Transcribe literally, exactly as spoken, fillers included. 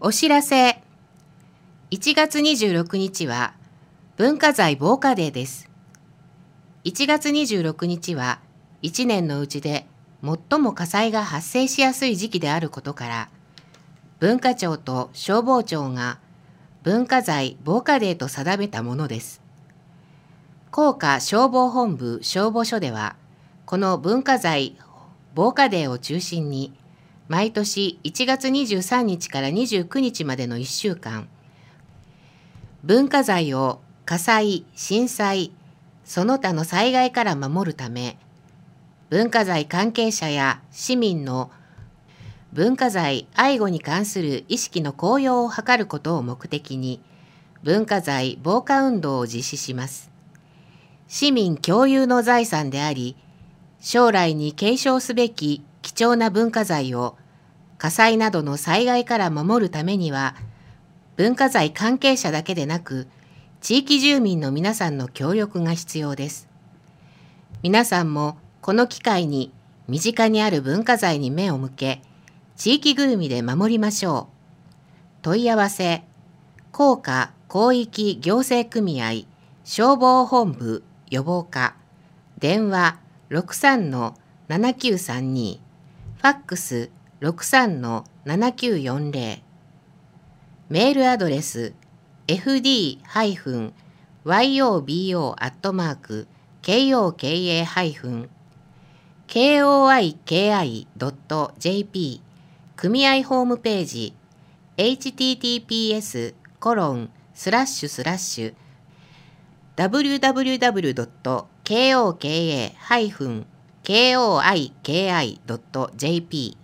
お知らせ。いちがつにじゅうろくにちは文化財防火デーです。いちがつにじゅうろくにちはいちねんのうちで最も火災が発生しやすい時期であることから、文化庁と消防庁が文化財防火デーと定めたものです。甲賀消防本部消防署では、この文化財防火デーを中心に、毎年いちがつにじゅうさんにちからにじゅうくにちまでのいっしゅうかん、文化財を火災、震災、その他の災害から守るため、文化財関係者や市民の文化財愛護に関する意識の高揚を図ることを目的に、文化財防火運動を実施します。市民共有の財産であり、将来に継承すべき貴重な文化財を火災などの災害から守るためには、文化財関係者だけでなく、地域住民の皆さんの協力が必要です。皆さんもこの機会に身近にある文化財に目を向け、地域ぐるみで守りましょう。問い合わせ、甲賀広域行政組合消防本部予防課、電話 ろくさんのななきゅうさんに、ファックス ろくさんのななきゅうよんぜろ、メールアドレス エフディー ヨーボー アットマーク ケーオーケーエー ケーオーアイケーアイ ドット ジェーピー 組合ホームページ エイチティーティーピーエス コロン スラッシュスラッシュ ダブリューダブリューダブリュー ドット ケーオーケーエー ドット ジェーピー